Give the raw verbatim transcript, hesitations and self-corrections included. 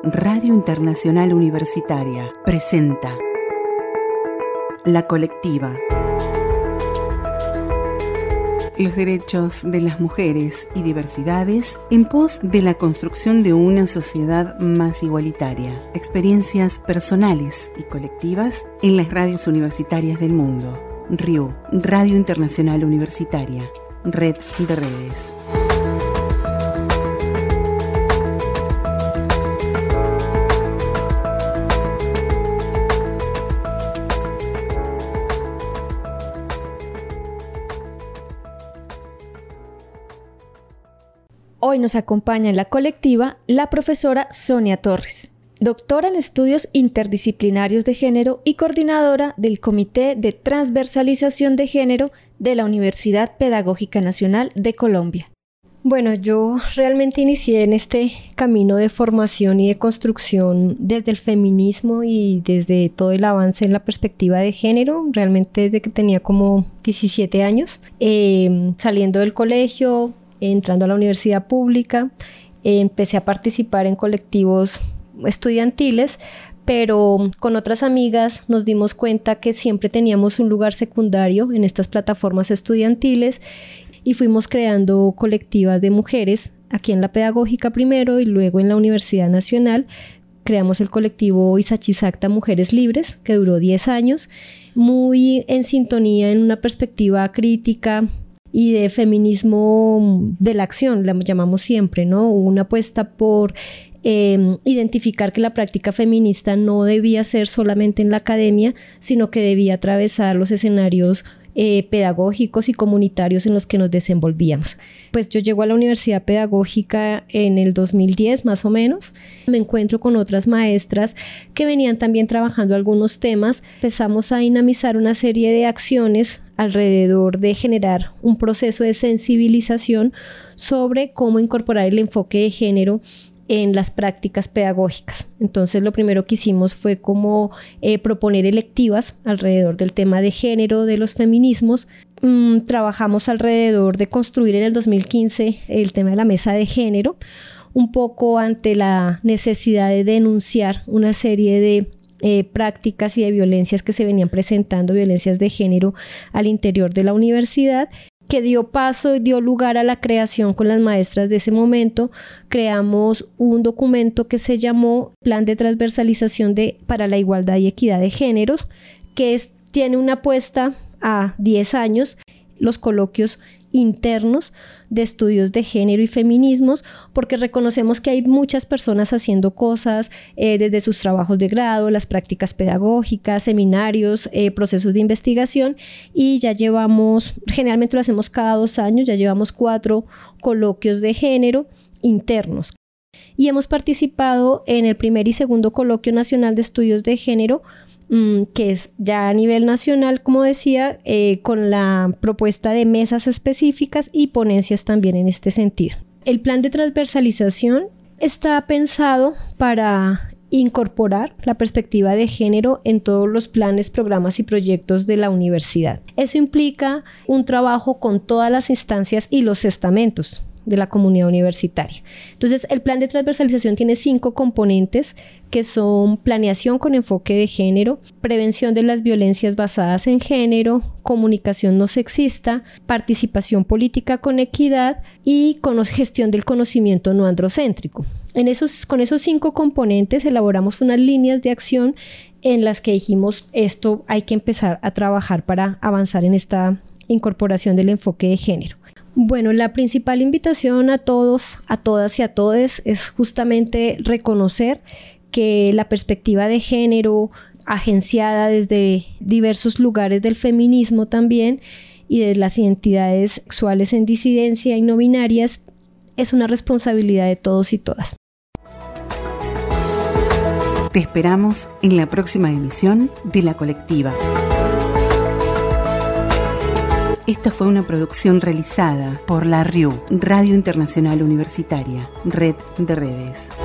Radio Internacional Universitaria presenta La Colectiva. Los derechos de las mujeres y diversidades en pos de la construcción de una sociedad más igualitaria. Experiencias personales y colectivas en las radios universitarias del mundo. R I U, Radio Internacional Universitaria, Red de Redes. Hoy nos acompaña en la colectiva la profesora Sonia Torres, doctora en estudios interdisciplinarios de género y coordinadora del Comité de Transversalización de Género de la Universidad Pedagógica Nacional de Colombia. Bueno, yo realmente inicié en este camino de formación y de construcción desde el feminismo y desde todo el avance en la perspectiva de género, realmente desde que tenía como diecisiete años, eh, saliendo del colegio, entrando a la universidad pública, eh, empecé a participar en colectivos estudiantiles, pero con otras amigas nos dimos cuenta que siempre teníamos un lugar secundario en estas plataformas estudiantiles y fuimos creando colectivas de mujeres aquí en la Pedagógica primero y luego en la Universidad Nacional. Creamos el colectivo Isachisacta Mujeres Libres, que duró diez años, muy en sintonía en una perspectiva crítica y de feminismo de la acción, la llamamos siempre, ¿no? Una apuesta por eh, identificar que la práctica feminista no debía ser solamente en la academia, sino que debía atravesar los escenarios eh, pedagógicos y comunitarios en los que nos desenvolvíamos. Pues yo llego a la Universidad Pedagógica en el dos mil diez más o menos, me encuentro con otras maestras que venían también trabajando algunos temas, empezamos a dinamizar una serie de acciones alrededor de generar un proceso de sensibilización sobre cómo incorporar el enfoque de género en las prácticas pedagógicas. Entonces lo primero que hicimos fue como eh, proponer electivas alrededor del tema de género, de los feminismos. Mm, trabajamos alrededor de construir en el dos mil quince el tema de la mesa de género, un poco ante la necesidad de denunciar una serie de Eh, prácticas y de violencias que se venían presentando, violencias de género al interior de la universidad, que dio paso y dio lugar a la creación con las maestras de ese momento. Creamos un documento que se llamó Plan de Transversalización de, para la Igualdad y Equidad de Géneros, que es, tiene una apuesta a diez años, los coloquios internos de estudios de género y feminismos, porque reconocemos que hay muchas personas haciendo cosas eh, desde sus trabajos de grado, las prácticas pedagógicas, seminarios, eh, procesos de investigación, y ya llevamos, generalmente lo hacemos cada dos años, ya llevamos cuatro coloquios de género internos. Y hemos participado en el primer y segundo coloquio nacional de estudios de género, que es ya a nivel nacional, como decía, eh, con la propuesta de mesas específicas y ponencias también en este sentido. El plan de transversalización está pensado para incorporar la perspectiva de género en todos los planes, programas y proyectos de la universidad. Eso implica un trabajo con todas las instancias y los estamentos de la comunidad universitaria. Entonces, el plan de transversalización tiene cinco componentes que son planeación con enfoque de género, prevención de las violencias basadas en género, comunicación no sexista, participación política con equidad y con gestión del conocimiento no androcéntrico. En esos, con esos cinco componentes elaboramos unas líneas de acción en las que dijimos esto hay que empezar a trabajar para avanzar en esta incorporación del enfoque de género. Bueno, la principal invitación a todos, a todas y a todes es justamente reconocer que la perspectiva de género, agenciada desde diversos lugares del feminismo también y de las identidades sexuales en disidencia y no binarias, es una responsabilidad de todos y todas. Te esperamos en la próxima emisión de La Colectiva. Esta fue una producción realizada por la R I U, Radio Internacional Universitaria, Red de Redes.